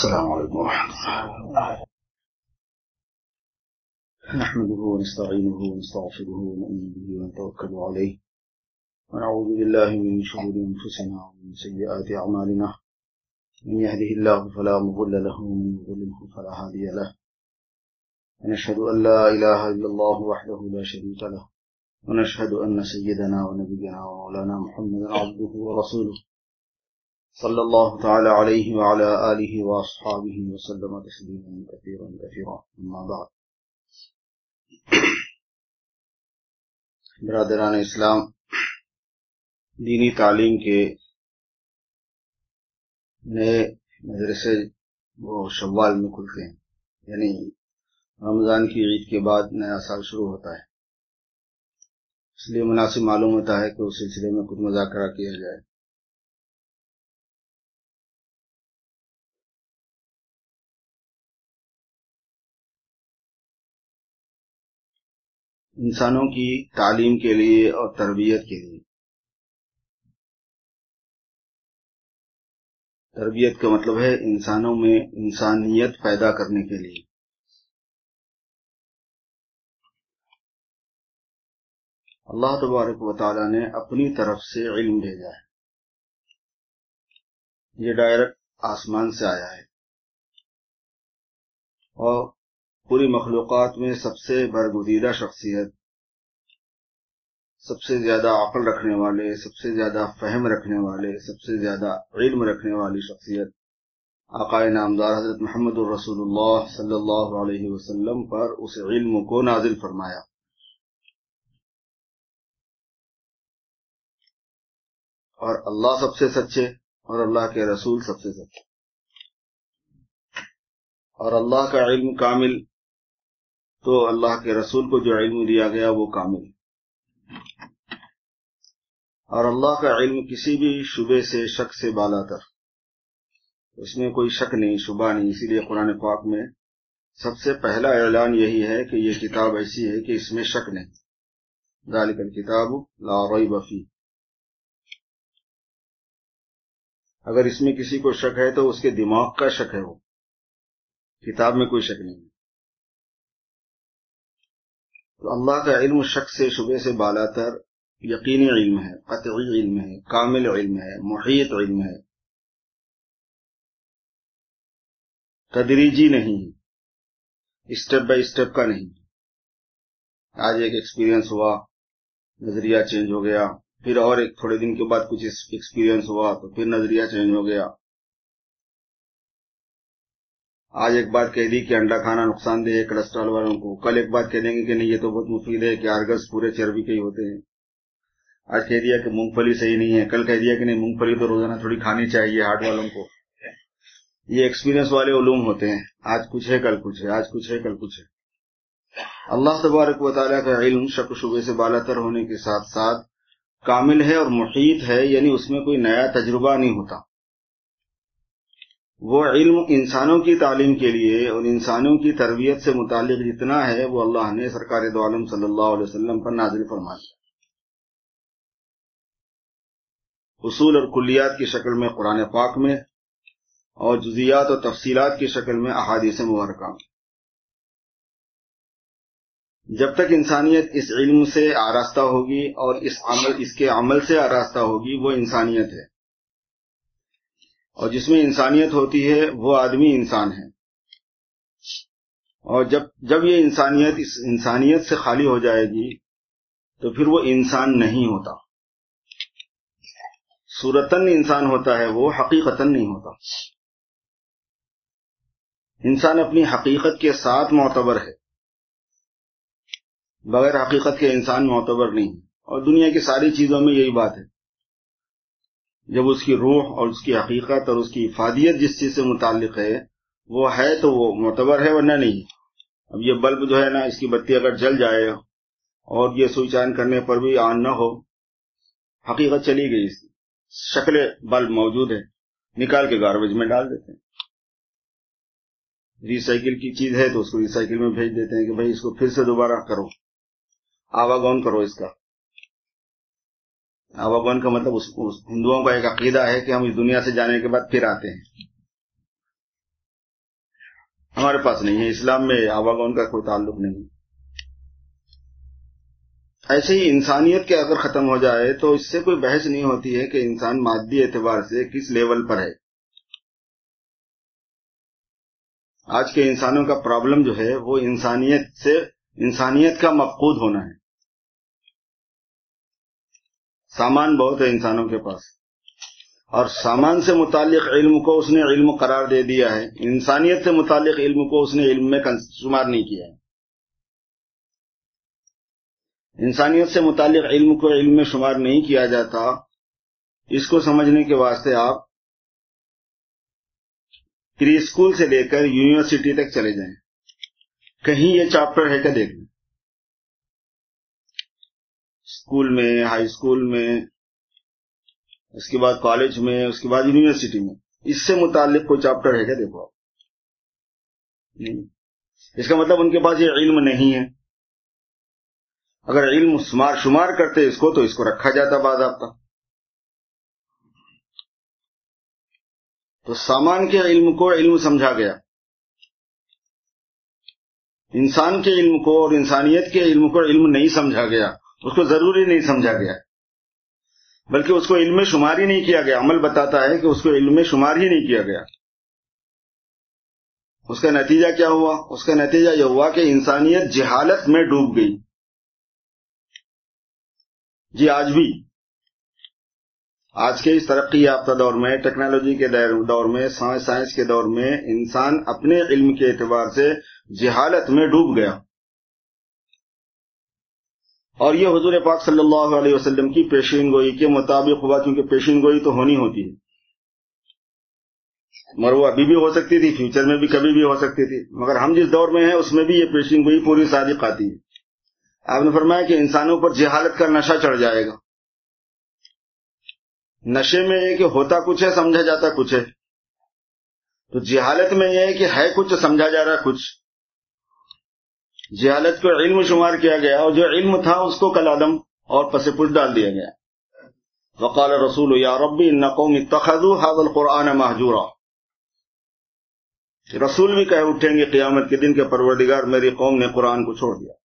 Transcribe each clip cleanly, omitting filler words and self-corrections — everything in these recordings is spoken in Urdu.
السلام عليكم ورحمة الله. نحمده ونستعينه ونستغفره ونؤمن به ونتوكل عليه ونعوذ بالله من شرور أنفسنا ومن سيئات أعمالنا. من يهده الله فلا مضل له ومن يضلله فلا هادي له. ونشهد أن لا إله إلا الله وحده لا شريك له ونشهد أن سيدنا ونبينا ومولانا محمدا عبده ورسوله صلى الله تعالى عليه وعلى آله وأصحابه وسلم تسليما كثيرا كثيرا. أما بعد. برادران اسلام، دینی تعلیم کے نئے مدرسے وہ شوال میں کھلتے ہیں، یعنی رمضان کی عید کے بعد نیا سال شروع ہوتا ہے، اس لیے مناسب معلوم ہوتا ہے کہ اس سلسلے میں کچھ مذاکرہ کیا جائے۔ انسانوں کی تعلیم کے لیے اور تربیت کے لیے، تربیت کا مطلب ہے انسانوں میں انسانیت پیدا کرنے کے لیے، اللہ تبارک و تعالی نے اپنی طرف سے علم بھیجا ہے۔ یہ ڈائریکٹ آسمان سے آیا ہے اور پوری مخلوقات میں سب سے برگزیدہ شخصیت، سب سے زیادہ عقل رکھنے والے، سب سے زیادہ فہم رکھنے والے، سب سے زیادہ علم رکھنے والی شخصیت آقا نامدار حضرت محمد الرسول اللہ صلی اللہ علیہ وسلم پر اس علم کو نازل فرمایا۔ اور اللہ سب سے سچے اور اللہ کے رسول سب سے سچے، اور اللہ کا علم کامل، تو اللہ کے رسول کو جو علم دیا گیا وہ کامل، اور اللہ کا علم کسی بھی شبے سے، شک سے بالا تر، اس میں کوئی شک نہیں، شبہ نہیں۔ اسی لیے قرآن پاک میں سب سے پہلا اعلان یہی ہے کہ یہ کتاب ایسی ہے کہ اس میں شک نہیں، ذالک الکتاب لا ریب فیہ۔ اگر اس میں کسی کو شک ہے تو اس کے دماغ کا شک ہے، وہ کتاب میں کوئی شک نہیں۔ تو اللہ کا علم شک سے، شبے سے بالا تر، یقینی علم ہے، قطعی علم ہے، کامل علم ہے، محیط علم ہے، تدریجی نہیں، اسٹیپ بائی اسٹیپ کا نہیں۔ آج ایک ایکسپیرینس ہوا، نظریہ چینج ہو گیا، پھر اور ایک تھوڑے دن کے بعد کچھ ایکسپیرینس ہوا تو پھر نظریہ چینج ہو گیا۔ آج ایک بات کہہ دی کہ انڈا کھانا نقصان دہ ہے کولیسٹرول والوں کو، کل ایک بات کہہ دیں گے کہ نہیں یہ تو بہت مفید ہے کہ ارگس پورے چربی کے ہی ہوتے ہیں۔ آج کہہ دیا کہ مونگ پھلی صحیح نہیں ہے، کل کہہ دیا کہ نہیں مونگ پھلی تو روزانہ تھوڑی کھانی چاہیے ہارٹ والوں کو۔ یہ ایکسپیرینس والے علوم ہوتے ہیں، آج کچھ ہے کل کچھ ہے، آج کچھ ہے کل کچھ ہے۔ اللہ تبارک و تعالیٰ کا علم شک و شبے سے بالا تر ہونے کے ساتھ ساتھ کامل ہے اور محیط ہے، یعنی اس میں کوئی نیا تجربہ نہیں ہوتا۔ وہ علم انسانوں کی تعلیم کے لیے اور انسانوں کی تربیت سے متعلق جتنا ہے وہ اللہ نے سرکار دو عالم صلی اللہ علیہ وسلم پر نازل فرما دیا، اصول اور کلیات کی شکل میں قرآن پاک میں، اور جزیات اور تفصیلات کی شکل میں احادیث مبارکہ میں۔ جب تک انسانیت اس علم سے آراستہ ہوگی اور اس کے عمل سے آراستہ ہوگی وہ انسانیت ہے، اور جس میں انسانیت ہوتی ہے وہ آدمی انسان ہے۔ اور جب یہ انسانیت اس انسانیت سے خالی ہو جائے گی تو پھر وہ انسان نہیں ہوتا، صورتاً انسان ہوتا ہے وہ، حقیقتاً نہیں ہوتا۔ انسان اپنی حقیقت کے ساتھ معتبر ہے، بغیر حقیقت کے انسان معتبر نہیں، اور دنیا کی ساری چیزوں میں یہی بات ہے۔ جب اس کی روح اور اس کی حقیقت اور اس کی افادیت جس چیز سے متعلق ہے وہ ہے تو وہ معتبر ہے، ورنہ نہیں۔ اب یہ بلب جو ہے نا، اس کی بتی اگر جل جائے اور یہ سوئچ آن کرنے پر بھی آن نہ ہو، حقیقت چلی گئی، اس کی شکل بلب موجود ہے، نکال کے گاربیج میں ڈال دیتے ہیں۔ ریسائیکل کی چیز ہے تو اس کو ریسائیکل میں بھیج دیتے ہیں کہ بھائی اس کو پھر سے دوبارہ کرو، آواگون کرو اس کا۔ آواگون کا مطلب ہندوؤں کا ایک عقیدہ ہے کہ ہم اس دنیا سے جانے کے بعد پھر آتے ہیں، ہمارے پاس نہیں ہے، اسلام میں آواگون کا کوئی تعلق نہیں۔ ایسے ہی انسانیت کے اگر ختم ہو جائے تو اس سے کوئی بحث نہیں ہوتی ہے کہ انسان مادی اعتبار سے کس لیول پر ہے۔ آج کے انسانوں کا پرابلم جو ہے وہ انسانیت کا مفقود ہونا ہے۔ سامان بہت ہے انسانوں کے پاس، اور سامان سے متعلق علم کو اس نے علم قرار دے دیا ہے، انسانیت سے متعلق علم کو اس نے علم میں شمار نہیں کیا ہے۔ انسانیت سے متعلق علم کو علم میں شمار نہیں کیا جاتا، اس کو سمجھنے کے واسطے آپ پری اسکول سے لے کر یونیورسٹی تک چلے جائیں، کہیں یہ چیپٹر ہے کہ دیکھ لیں، اسکول میں، ہائی اسکول میں، اس کے بعد کالج میں، اس کے بعد یونیورسٹی میں، اس سے متعلق کوئی چیپٹر ہے کیا؟ دیکھو آپ، نہیں۔ اس کا مطلب ان کے پاس یہ علم نہیں ہے۔ اگر علم شمار کرتے اس کو تو اس کو رکھا جاتا باضابطہ۔ تو سامان کے علم کو علم سمجھا گیا، انسان کے علم کو اور انسانیت کے علم کو علم نہیں سمجھا گیا، اس کو ضروری نہیں سمجھا گیا، بلکہ اس کو علم میں شمار ہی نہیں کیا گیا۔ عمل بتاتا ہے کہ اس کو علم میں شمار ہی نہیں کیا گیا۔ اس کا نتیجہ کیا ہوا؟ اس کا نتیجہ یہ ہوا کہ انسانیت جہالت میں ڈوب گئی۔ جی آج کے اس ترقی یافتہ دور میں، ٹیکنالوجی کے دور میں، سائنس کے دور میں، انسان اپنے علم کے اعتبار سے جہالت میں ڈوب گیا، اور یہ حضور پاک صلی اللہ علیہ وسلم کی پیشین گوئی کے مطابق ہوا، کیونکہ پیشین گوئی تو ہونی ہوتی ہے، مگر وہ ابھی بھی ہو سکتی تھی، فیوچر میں بھی کبھی بھی ہو سکتی تھی، مگر ہم جس دور میں ہیں اس میں بھی یہ پیشین گوئی پوری صادق آتی ہے۔ آپ نے فرمایا کہ انسانوں پر جہالت کا نشہ چڑھ جائے گا۔ نشے میں یہ کہ ہوتا کچھ ہے، سمجھا جاتا کچھ ہے، تو جہالت میں یہ ہے کہ ہے کچھ، سمجھا جا رہا کچھ۔ جہالت کو علم شمار کیا گیا، اور جو علم تھا اس کو کالعدم اور پس پش ڈال دیا گیا۔ وقال رسول یا ربی ان قوم اتخذوا هذا القرآن مہجورا، رسول بھی کہہ اٹھیں گے قیامت کے دن کے پروردگار میری قوم نے قرآن کو چھوڑ دیا۔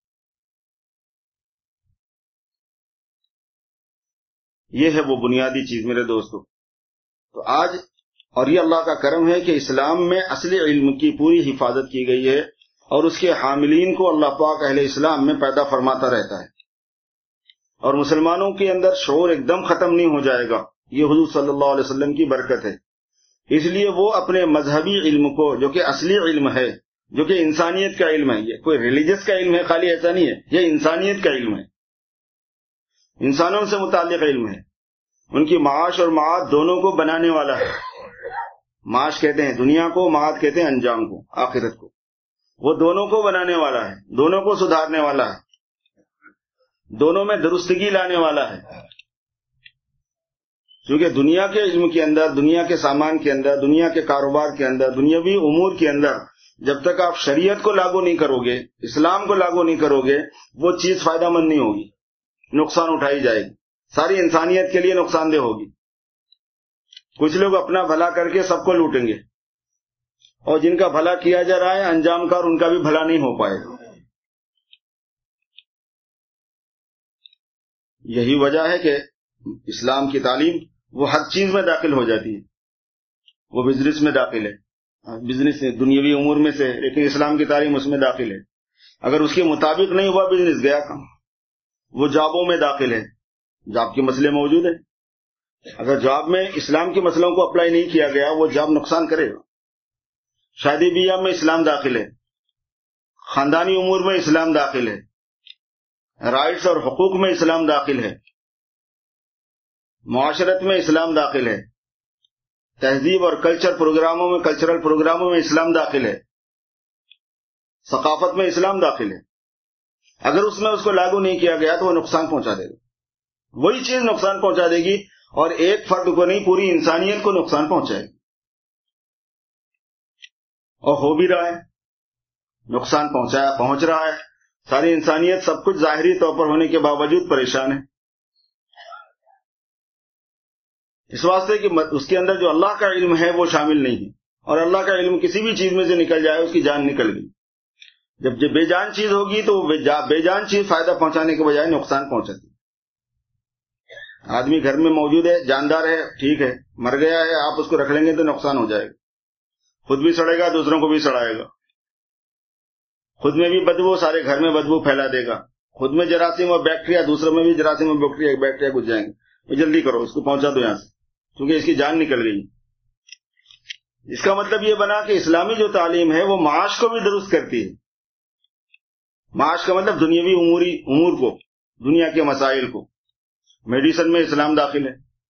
یہ ہے وہ بنیادی چیز میرے دوستو۔ تو آج، اور یہ اللہ کا کرم ہے کہ اسلام میں اصلی علم کی پوری حفاظت کی گئی ہے، اور اس کے حاملین کو اللہ پاک اہل اسلام میں پیدا فرماتا رہتا ہے، اور مسلمانوں کے اندر شعور ایک دم ختم نہیں ہو جائے گا۔ یہ حضور صلی اللہ علیہ وسلم کی برکت ہے۔ اس لیے وہ اپنے مذہبی علم کو، جو کہ اصلی علم ہے، جو کہ انسانیت کا علم ہے، یہ کوئی ریلیجس کا علم ہے خالی، ایسا نہیں ہے، یہ انسانیت کا علم ہے، انسانوں سے متعلق علم ہے، ان کی معاش اور معاد دونوں کو بنانے والا ہے۔ معاش کہتے ہیں دنیا کو، معاد کہتے ہیں انجام کو، آخرت کو، وہ دونوں کو بنانے والا ہے، دونوں کو سدھارنے والا ہے، دونوں میں درستگی لانے والا ہے۔ کیونکہ دنیا کے علم کے اندر، دنیا کے سامان کے اندر، دنیا کے کاروبار کے اندر، دنیاوی امور کے اندر جب تک آپ شریعت کو لاگو نہیں کرو گے، اسلام کو لاگو نہیں کرو گے، وہ چیز فائدہ مند نہیں ہوگی، نقصان اٹھائی جائے گی، ساری انسانیت کے لیے نقصان دہ ہوگی۔ کچھ لوگ اپنا بھلا کر کے سب کو لوٹیں گے، اور جن کا بھلا کیا جا رہا ہے انجام کار، ان کا بھی بھلا نہیں ہو پائے گا۔ یہی وجہ ہے کہ اسلام کی تعلیم وہ ہر چیز میں داخل ہو جاتی ہے، وہ بزنس میں داخل ہے، بزنس دنیاوی امور میں سے، لیکن اسلام کی تعلیم اس میں داخل ہے۔ اگر اس کے مطابق نہیں ہوا بزنس، گیا کام۔ وہ جابوں میں داخل ہے، جاب کے مسئلے موجود ہیں، اگر جاب میں اسلام کے مسئلوں کو اپلائی نہیں کیا گیا وہ جاب نقصان کرے گا۔ شادی بیاہ میں اسلام داخل ہے، خاندانی امور میں اسلام داخل ہے، رائٹس اور حقوق میں اسلام داخل ہے، معاشرت میں اسلام داخل ہے، تہذیب اور کلچرل پروگراموں میں اسلام داخل ہے، ثقافت میں اسلام داخل ہے۔ اگر اس میں اس کو لاگو نہیں کیا گیا تو وہ نقصان پہنچا دے گا، وہی چیز نقصان پہنچا دے گی، اور ایک فرد کو نہیں پوری انسانیت کو نقصان پہنچائے گی، اور ہو بھی رہا ہے، نقصان پہنچ رہا ہے۔ ساری انسانیت سب کچھ ظاہری طور پر ہونے کے باوجود پریشان ہے، اس واسطے کہ اس کے اندر جو اللہ کا علم ہے وہ شامل نہیں ہے، اور اللہ کا علم کسی بھی چیز میں سے نکل جائے اس کی جان نکل گئی. جب بے جان چیز ہوگی تو بے جان چیز فائدہ پہنچانے کے بجائے نقصان پہنچاتی. آدمی گھر میں موجود ہے، جاندار ہے، ٹھیک ہے، مر گیا ہے، آپ اس کو رکھ لیں گے تو نقصان ہو جائے گا. خود بھی سڑے گا، دوسروں کو بھی سڑائے گا. خود میں بھی بدبو، سارے گھر میں بدبو پھیلا دے گا. خود میں جراثیم اور بیکٹیریا، دوسروں میں بھی جراثیم اور بیکٹیریا گھس جائیں گے. جلدی کرو، اس کو پہنچا دو یہاں سے، کیونکہ اس کی جان نکل گئی. اس کا مطلب یہ بنا کہ اسلامی جو تعلیم ہے وہ معاش کو بھی درست کرتی ہے. معاش کا مطلب دنیاوی امور کو، دنیا کے مسائل کو. میڈیسن میں اسلام داخل ہے.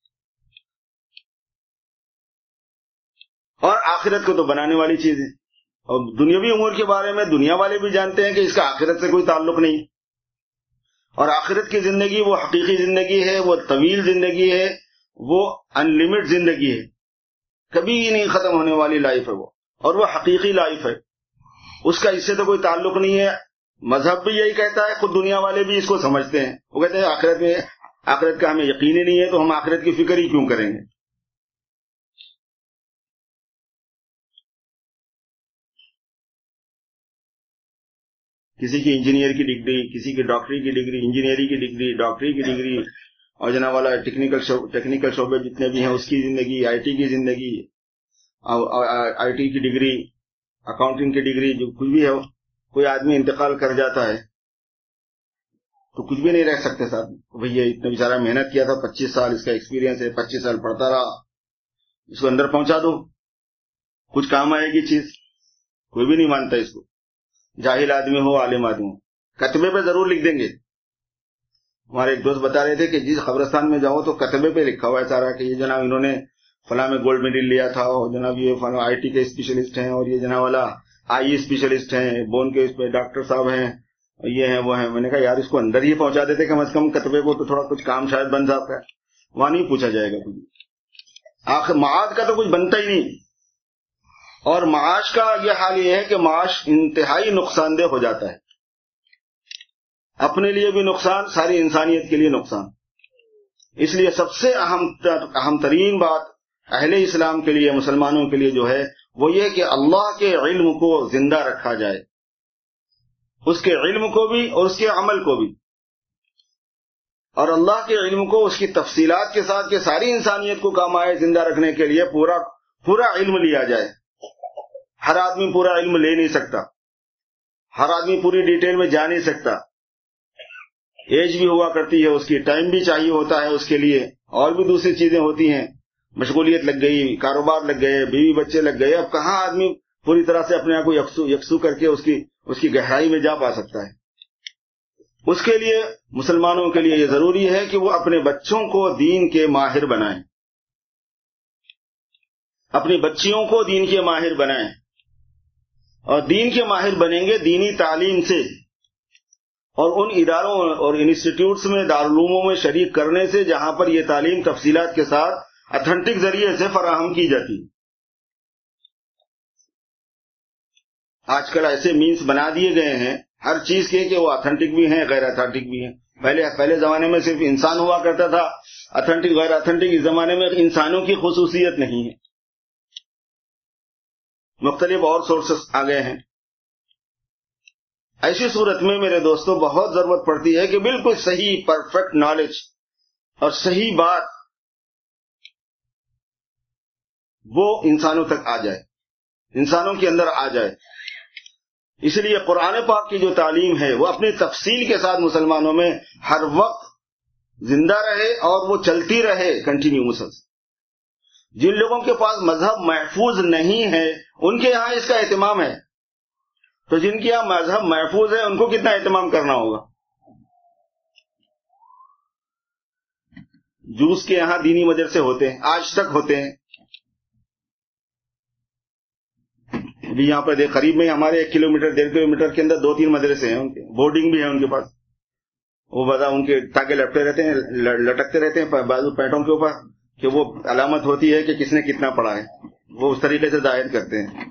اور آخرت کو تو بنانے والی چیز ہے. اور دنیاوی امور کے بارے میں دنیا والے بھی جانتے ہیں کہ اس کا آخرت سے کوئی تعلق نہیں. اور آخرت کی زندگی وہ حقیقی زندگی ہے، وہ طویل زندگی ہے، وہ ان لمٹ زندگی ہے، کبھی نہیں ختم ہونے والی لائف ہے وہ، اور وہ حقیقی لائف ہے. اس کا اس سے تو کوئی تعلق نہیں ہے. مذہب بھی یہی کہتا ہے، خود دنیا والے بھی اس کو سمجھتے ہیں. وہ کہتے ہیں آخرت کا ہمیں یقین ہی نہیں ہے تو ہم آخرت کی فکر ہی کیوں کریں گے. کسی کی انجینئر کی ڈگری، کسی کی ڈاکٹری کی ڈگری، انجینئرنگ کی ڈگری، ڈاکٹری کی ڈگری، اور جناب والا ٹیکنیکل شعبے جتنے بھی ہیں اس کی زندگی، آئی ٹی کی زندگی، آئی ٹی کی ڈگری، اکاؤنٹنگ کی ڈگری، جو کچھ بھی ہے. کوئی آدمی انتقال کر جاتا ہے تو کچھ بھی نہیں رہ سکتے ساتھ. بھئی اتنا بیچارہ محنت کیا تھا، 25 سال اس کا ایکسپیرینس ہے، 25 سال پڑھتا رہا، اس کو اندر پہنچا دو، کچھ کام آئے گی چیز. کوئی بھی نہیں مانتا اس کو. جاہل آدمی ہو، عالم آدمی ہو، کتبے پہ ضرور لکھ دیں گے. ہمارے ایک دوست بتا رہے تھے کہ جس قبرستان میں جاؤ تو کتبے پہ لکھا ہوا ہے سارا کہ یہ جناب انہوں نے فلاں میں گولڈ میڈل لیا تھا، اور جناب یہ فلاں آئی ٹی کے اسپیشلسٹ ہیں، اور یہ جناب والا آئی اسپیشلسٹ ہیں، بون کے اس پہ ڈاکٹر صاحب ہیں، یہ ہیں وہ ہیں. میں نے کہا یار اس کو اندر ہی پہنچا دیتے کم از کم کتبے کو، تو تھوڑا کچھ کام شاید بن جاتا ہے. وہاں نہیں پوچھا جائے گا کچھ. آخر معاد کا تو کچھ بنتا ہی نہیں. اور معاش کا یہ حال یہ ہے کہ معاش انتہائی نقصان دہ ہو جاتا ہے. اپنے لیے بھی نقصان، ساری انسانیت کے لیے نقصان. اس لیے سب سے اہم ترین بات اہل اسلام کے لیے، مسلمانوں کے لیے جو ہے وہ یہ کہ اللہ کے علم کو زندہ رکھا جائے، اس کے علم کو بھی اور اس کے عمل کو بھی. اور اللہ کے علم کو اس کی تفصیلات کے ساتھ کہ ساری انسانیت کو کام آئے زندہ رکھنے کے لیے پورا علم لیا جائے. ہر آدمی پورا علم لے نہیں سکتا، ہر آدمی پوری ڈیٹیل میں جا نہیں سکتا. ایج بھی ہوا کرتی ہے اس کی، ٹائم بھی چاہیے ہوتا ہے اس کے لیے، اور بھی دوسری چیزیں ہوتی ہیں، مشغولیت لگ گئی، کاروبار لگ گئے، بیوی بچے لگ گئے. اب کہاں آدمی پوری طرح سے اپنے آپ کو یکسو کر کے اس کی گہرائی میں جا پا سکتا ہے. اس کے لیے مسلمانوں کے لیے یہ ضروری ہے کہ وہ اپنے بچوں کو دین کے ماہر بنائیں، اپنی بچیوں کو دین کے ماہر بنائیں. اور دین کے ماہر بنیں گے دینی تعلیم سے، اور ان اداروں اور انسٹیٹیوٹس میں، دارالعلوموں میں شریک کرنے سے جہاں پر یہ تعلیم تفصیلات کے ساتھ اتھینٹک ذریعے سے فراہم کی جاتی. آج کل ایسے مینس بنا دیے گئے ہیں ہر چیز کے کہ وہ اتھینٹک بھی ہیں، غیر اتھینٹک بھی ہیں. پہلے زمانے میں صرف انسان ہوا کرتا تھا اتھینٹک غیر اتھینٹک. اس زمانے میں انسانوں کی خصوصیت نہیں ہے، مختلف اور سورسز آ گئے ہیں. ایسی صورت میں میرے دوستوں بہت ضرورت پڑتی ہے کہ بالکل صحیح پرفیکٹ نالج اور صحیح بات وہ انسانوں تک آ جائے، انسانوں کے اندر آ جائے. اس لیے قرآن پاک کی جو تعلیم ہے وہ اپنی تفصیل کے ساتھ مسلمانوں میں ہر وقت زندہ رہے اور وہ چلتی رہے کنٹینیو مسلسل. جن لوگوں کے پاس مذہب محفوظ نہیں ہے ان کے یہاں اس کا اہتمام ہے، تو جن کے یہاں مذہب محفوظ ہے ان کو کتنا اہتمام کرنا ہوگا. جوس کے یہاں دینی مدرسے ہوتے ہیں، آج تک ہوتے ہیں. ابھی یہاں پہ قریب میں ہمارے 1 کلومیٹر 1.5 کلومیٹر کے اندر 2-3 مدرسے ہیں، ان کے بورڈنگ بھی ہے ان کے پاس. وہ بتا ان کے ٹاکے لپٹے رہتے ہیں، لٹکتے رہتے ہیں بازو پیٹوں کے اوپر کہ وہ علامت ہوتی ہے کہ کس نے کتنا پڑھا ہے. وہ اس طریقے سے ظاہر کرتے ہیں.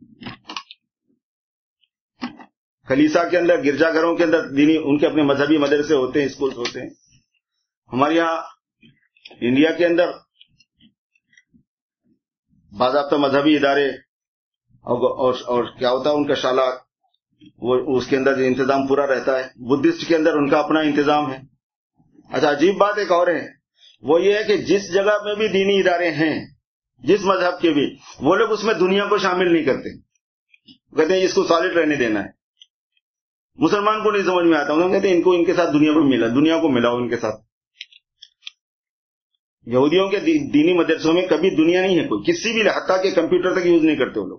کلیسا کے اندر، گرجا گھروں کے اندر دینی ان کے اپنے مذہبی مدرسے ہوتے ہیں، اسکولز ہوتے ہیں. ہمارے یہاں انڈیا کے اندر باضابطہ مذہبی ادارے اور کیا ہوتا ہے ان کا شالا، وہ اس کے اندر جو انتظام پورا رہتا ہے. بدھسٹ کے اندر ان کا اپنا انتظام ہے. اچھا عجیب بات ایک اور ہے، وہ یہ ہے کہ جس جگہ میں بھی دینی ادارے ہیں، جس مذہب کے بھی، وہ لوگ اس میں دنیا کو شامل نہیں کرتے. کہتے ہیں اس کو سالڈ رہنے دینا ہے. مسلمان کو نہیں سمجھ میں آتا، انہوں کہتے ہیں ان کو ان کے ساتھ دنیا کو ملاؤ ان کے ساتھ. یہودیوں کے دینی مدرسوں میں کبھی دنیا نہیں ہے کوئی، کسی بھی، حتیٰ کہ کمپیوٹر تک یوز نہیں کرتے وہ لوگ.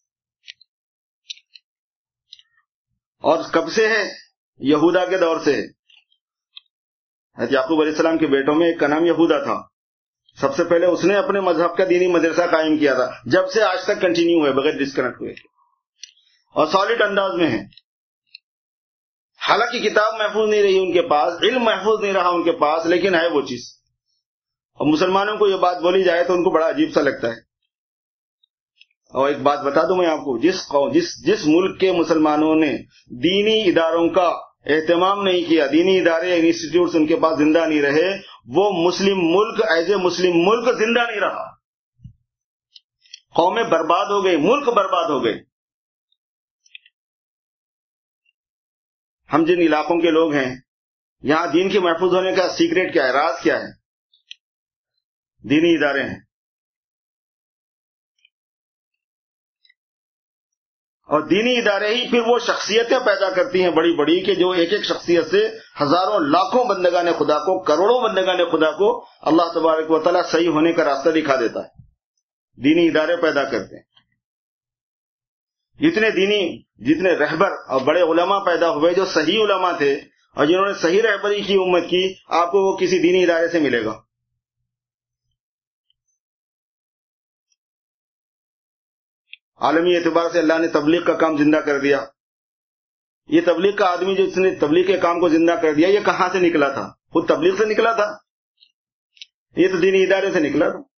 اور کب سے ہے؟ یہودا کے دور سے. حضرت یعقوب علیہ السلام کے بیٹوں میں ایک کا نام یہودا تھا. سب سے پہلے اس نے اپنے مذہب کا دینی مدرسہ قائم کیا تھا، جب سے آج تک کنٹینیو ہے بغیر ڈسکنیکٹ ہوئے، اور سالڈ انداز میں ہے. حالانکہ کتاب محفوظ نہیں رہی ان کے پاس، علم محفوظ نہیں رہا ان کے پاس، لیکن ہے وہ چیز. اور مسلمانوں کو یہ بات بولی جائے تو ان کو بڑا عجیب سا لگتا ہے. اور ایک بات بتا دوں میں آپ کو، جس ملک کے مسلمانوں نے دینی اداروں کا اہتمام نہیں کیا، دینی ادارے انسٹیٹیوٹس ان کے پاس زندہ نہیں رہے، وہ مسلم ملک ایز اے مسلم ملک زندہ نہیں رہا. قومیں برباد ہو گئی، ملک برباد ہو گئے. ہم جن علاقوں کے لوگ ہیں، یہاں دین کے محفوظ ہونے کا سیکریٹ کیا ہے، راز کیا ہے؟ دینی ادارے ہیں. اور دینی ادارے ہی پھر وہ شخصیتیں پیدا کرتی ہیں بڑی بڑی، کہ جو ایک ایک شخصیت سے ہزاروں لاکھوں بندگان خدا کو، کروڑوں بندگان خدا کو اللہ تبارک و تعالیٰ صحیح ہونے کا راستہ دکھا دیتا ہے. دینی ادارے پیدا کرتے ہیں. جتنے رہبر اور بڑے علماء پیدا ہوئے جو صحیح علماء تھے اور جنہوں نے صحیح رہبری کی امت کی، آپ کو وہ کسی دینی ادارے سے ملے گا. عالمی اعتبار سے اللہ نے تبلیغ کا کام زندہ کر دیا. یہ تبلیغ کا آدمی جو اس نے تبلیغ کے کام کو زندہ کر دیا، یہ کہاں سے نکلا تھا؟ خود تبلیغ سے نکلا تھا؟ یہ تو دینی ادارے سے نکلا تھا.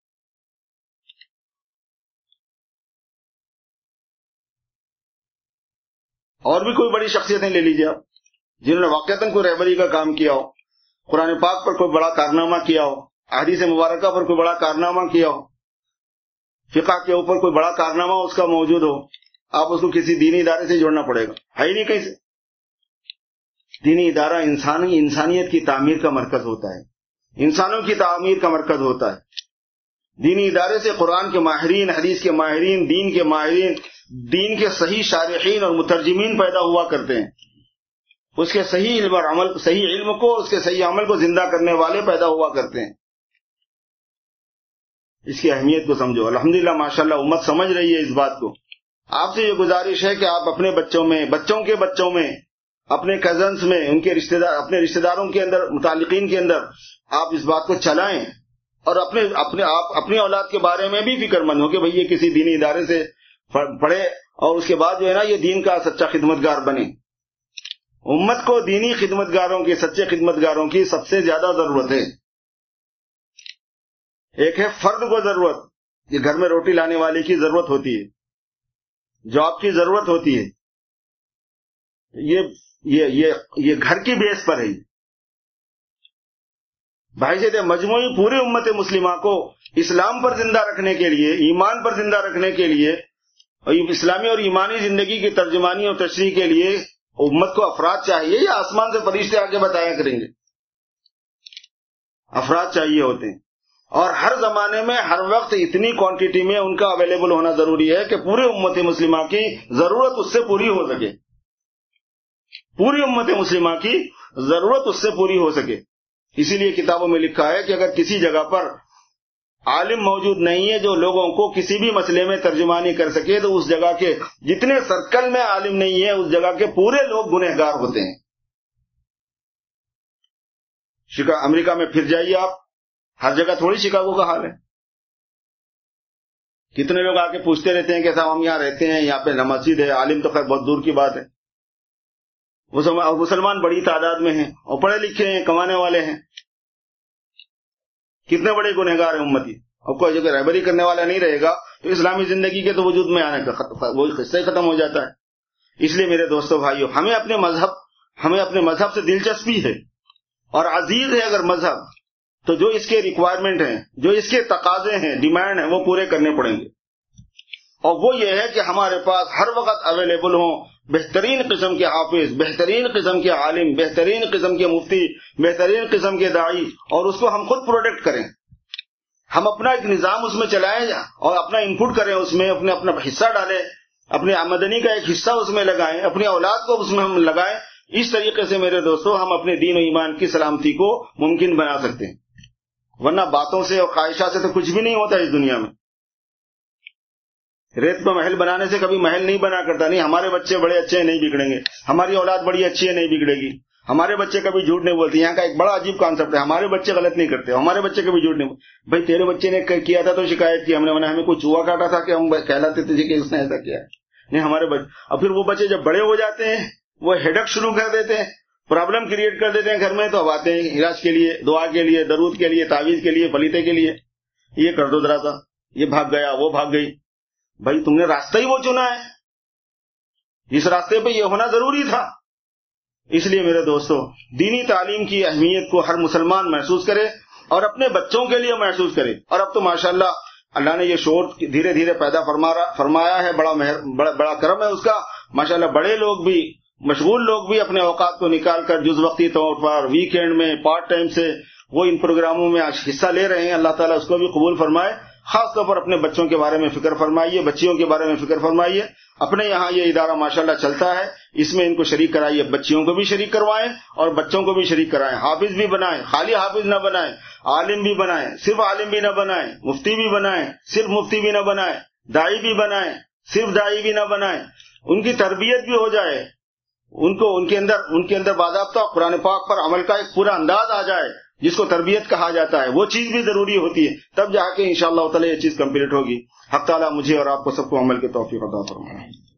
اور بھی کوئی بڑی شخصیتیں لے لیجیے آپ، جنہوں نے واقعتاً کوئی رہبری کا کام کیا ہو، قرآن پاک پر کوئی بڑا کارنامہ کیا ہو، احادیث مبارکہ پر کوئی بڑا کارنامہ کیا ہو، فقہ کے اوپر کوئی بڑا کارنامہ اس کا موجود ہو، آپ اس کو کسی دینی ادارے سے جوڑنا پڑے گا. ہے ہی نہیں کہیں سے. دینی ادارہ انسانیت کی تعمیر کا مرکز ہوتا ہے، انسانوں کی تعمیر کا مرکز ہوتا ہے. دینی ادارے سے قرآن کے ماہرین، حدیث کے ماہرین، دین کے ماہرین، دین کے صحیح شارحین اور مترجمین پیدا ہوا کرتے ہیں. اس کے صحیح علم اور عمل، صحیح علم کو، اس کے صحیح عمل کو زندہ کرنے والے پیدا ہوا کرتے ہیں. اس کی اہمیت کو سمجھو. الحمدللہ ماشاءاللہ امت سمجھ رہی ہے اس بات کو. آپ سے یہ گزارش ہے کہ آپ اپنے بچوں میں، بچوں کے بچوں میں، اپنے کزنز میں، ان کے اپنے رشتہ داروں کے اندر، متعلقین کے اندر آپ اس بات کو چلائیں، اور اپنی اولاد کے بارے میں بھی فکر مند ہو کہ بھئی یہ کسی دینی ادارے سے پڑھے، اور اس کے بعد جو ہے نا یہ دین کا سچا خدمتگار بنے. امت کو دینی خدمتگاروں کی، سچے خدمتگاروں کی سب سے زیادہ ضرورت ہے. ایک ہے فرد کو ضرورت، یہ گھر میں روٹی لانے والے کی ضرورت ہوتی ہے، جاب کی ضرورت ہوتی ہے، یہ گھر کی بیس پر ہے. بحیثیت مجموعی پوری امت مسلمہ کو اسلام پر زندہ رکھنے کے لیے، ایمان پر زندہ رکھنے کے لیے، اور اسلامی اور ایمانی زندگی کی ترجمانی اور تشریح کے لیے امت کو افراد چاہیے، یا آسمان سے فرشتے آگے بتایا کریں گے؟ افراد چاہیے ہوتے ہیں. اور ہر زمانے میں ہر وقت اتنی کوانٹٹی میں ان کا اویلیبل ہونا ضروری ہے کہ پوری امت مسلمہ کی ضرورت اس سے پوری ہو سکے. پوری امت مسلمہ کی ضرورت اس سے پوری ہو سکے. اسی لیے کتابوں میں لکھا ہے کہ اگر کسی جگہ پر عالم موجود نہیں ہے جو لوگوں کو کسی بھی مسئلے میں ترجمانی کر سکے، تو اس جگہ کے جتنے سرکل میں عالم نہیں ہے، اس جگہ کے پورے لوگ گنہگار ہوتے ہیں. امریکہ میں پھر جائیے آپ، ہر جگہ تھوڑی شکاگو کا حال ہے. کتنے لوگ آ کے پوچھتے رہتے ہیں کہ صاحب ہم یہاں رہتے ہیں، یہاں پہ مسجد ہے، عالم تو خیر بہت دور کی بات ہے. مسلمان بڑی تعداد میں ہیں اور پڑھے لکھے ہیں، کمانے والے ہیں. کتنے بڑے گنہگار ہیں امتی. اور کوئی جگہ رہبری کرنے والا نہیں رہے گا تو اسلامی زندگی کے تو وجود میں آنے کا وہی قصہ ہی ختم ہو جاتا ہے. اس لیے میرے دوستو بھائیو، ہمیں اپنے مذہب سے دلچسپی ہے اور عزیز ہے اگر مذہب، تو جو اس کے ریکوائرمنٹ ہیں، جو اس کے تقاضے ہیں، ڈیمانڈ ہیں، وہ پورے کرنے پڑیں گے. اور وہ یہ ہے کہ ہمارے پاس ہر وقت اویلیبل ہوں بہترین قسم کے حافظ، بہترین قسم کے عالم، بہترین قسم کے مفتی، بہترین قسم کے داعی، اور اس کو ہم خود پروڈکٹ کریں، ہم اپنا ایک نظام اس میں چلائیں اور اپنا انپٹ کریں، اس میں اپنا حصہ ڈالیں، اپنی آمدنی کا ایک حصہ اس میں لگائیں، اپنی اولاد کو اس میں ہم لگائیں. اس طریقے سے میرے دوستو ہم اپنے دین و ایمان کی سلامتی کو ممکن بنا سکتے ہیں، ورنہ باتوں سے اور خواہشات سے تو کچھ بھی نہیں ہوتا اس دنیا میں. ریت پہ محل بنانے سے کبھی محل نہیں بنا کرتا. نہیں، ہمارے بچے بڑے اچھے ہیں نہیں بگڑیں گے، ہماری اولاد بڑی اچھی ہے نہیں بگڑے گی، ہمارے بچے کبھی جھوٹ نہیں بولتے. یہاں کا ایک بڑا عجیب کانسیپٹ ہے، ہمارے بچے غلط نہیں کرتے، ہمارے بچے کبھی جھوٹ نہیں بولتے. بھائی تیرے بچے نے کیا تھا تو شکایت کی، ہم نے ہمیں کوئی چوہا کاٹا تھا کہ ہم کہلاتے تھے کہ اس نے ایسا کیا ہے. نہیں، ہمارے بچے. اور پھر وہ بچے جب بڑے ہو جاتے ہیں وہ ہیڈک شروع کر دیتے ہیں، پرابلم کریٹ کر دیتے ہیں گھر میں، تو اب آتے ہیں علاج کے لیے، دعا کے لیے، درود کے لیے، تعویذ کے لیے، پلیتے کے لیے، یہ کر دو ذرا سا، یہ بھاگ گیا، وہ بھاگ گئی. بھائی تم نے راستہ ہی وہ چنا ہے، اس راستے پہ یہ ہونا ضروری تھا. اس لیے میرے دوستو دینی تعلیم کی اہمیت کو ہر مسلمان محسوس کرے اور اپنے بچوں کے لیے محسوس کرے. اور اب تو ماشاءاللہ اللہ نے یہ شعور دھیرے دھیرے پیدا فرمایا ہے، بڑا کرم ہے اس کا. ماشاءاللہ بڑے لوگ بھی، مشغول لوگ بھی اپنے اوقات کو نکال کر جز وقتی طور پر، ویکینڈ میں، پارٹ ٹائم سے وہ ان پروگراموں میں حصہ لے رہے ہیں. اللہ تعالیٰ اس کو بھی قبول فرمائے. خاص طور پر اپنے بچوں کے بارے میں فکر فرمائیے، بچیوں کے بارے میں فکر فرمائیے. اپنے یہاں یہ ادارہ ماشاءاللہ چلتا ہے، اس میں ان کو شریک کرائیے، بچیوں کو بھی شریک کروائیں اور بچوں کو بھی شریک کرائیں. حافظ بھی بنائیں، خالی حافظ نہ بنائیں، عالم بھی بنائیں، صرف عالم بھی نہ بنائیں، مفتی بھی بنائیں، صرف مفتی بھی نہ بنائیں، داعی بھی بنائیں، صرف داعی بھی نہ بنائیں. ان کی تربیت بھی ہو جائے، ان کے اندر باضابطہ قرآن پاک پر عمل کا ایک پورا انداز آ جائے جس کو تربیت کہا جاتا ہے. وہ چیز بھی ضروری ہوتی ہے، تب جا کے انشاءاللہ تعالی یہ چیز کمپلیٹ ہوگی. حق تعالیٰ مجھے اور آپ کو سب کو عمل کے توفیق عطا فرمائے.